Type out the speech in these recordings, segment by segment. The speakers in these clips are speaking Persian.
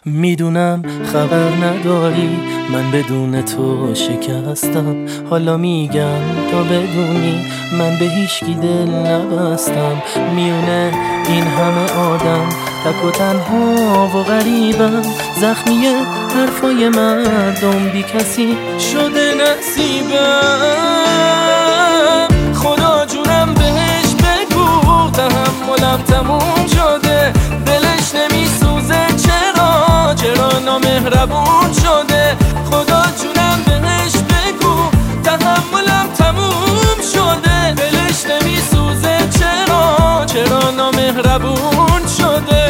میدونم خبر نداری من بدون تو شکستم. حالا میگم تا بدونی من به هیچکی دل نبستم. میونه این همه آدم تک و تنها و غریبم. زخمی حرفای مردم بی کسی شده نصیبم. خدا جونم بهش بگو تحملم تموم شده. دلش نمیسوزه چرا نامهربون شده. خدا جونم بهش بگو تحملم تموم شده. دلش نمیسوزه چرا نامهربون شده.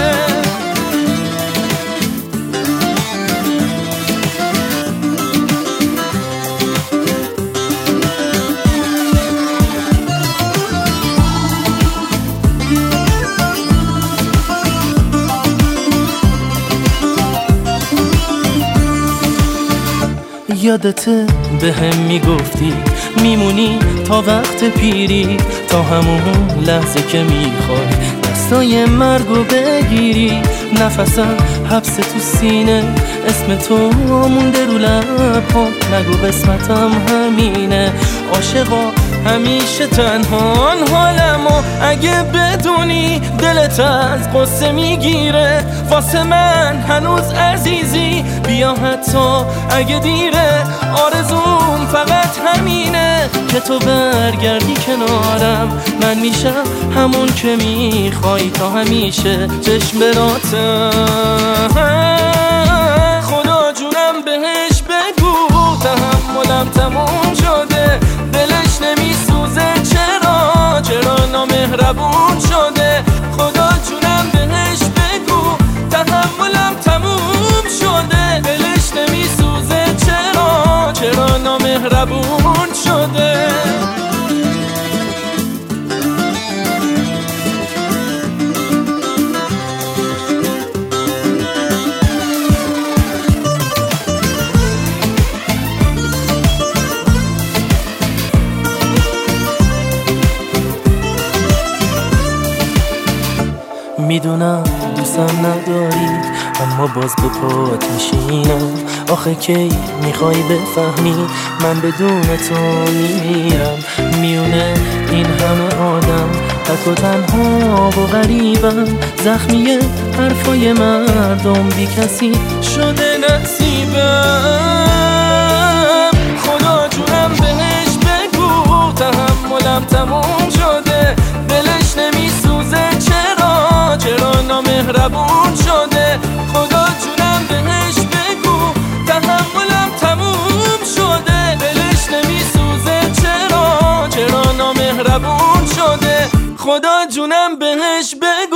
یادته به هم میگفتی میمونی تا وقت پیری، تا همون لحظه که میخوای دستای مرگو بگیری. نفسم حبس تو سینه، اسم تو مونده رو لبام. نگو قسمتم همینه، عاشقا همیشه تنهان حالمو. اگه بدونی دلت از قصه میگیره، واسه من هنوز عزیزی. بیا حتی اگه دیره، آرزوم فقط همینه که تو برگردی کنارم. من میشم همون که میخوای تا همیشه چشم براتم. خدا جونم بهش بگو تحملم تموم شده. دلش نمیسوزه چرا نامهربون شده. خدا جونم بهش بگو تحملم تموم شده. دلش نمیسوزه چرا نامهربون شده. میدونم دوستم نداری اما باز به پات میشینم. آخه کی میخوای بفهمی من بدون تو میمیرم. میونه این همه آدم تک و تنها و غریبم. زخمی حرفای مردم بی کسی شده نصیبم. خدا جونم بهش بگو تحملم تموم شده. دلش نمیسوزه چرا نامهربون شده. خدا جونم بهش بگو تحملم تموم شده. دلش نمیسوزه چرا نامهربون شده. خدا جونم بهش بگو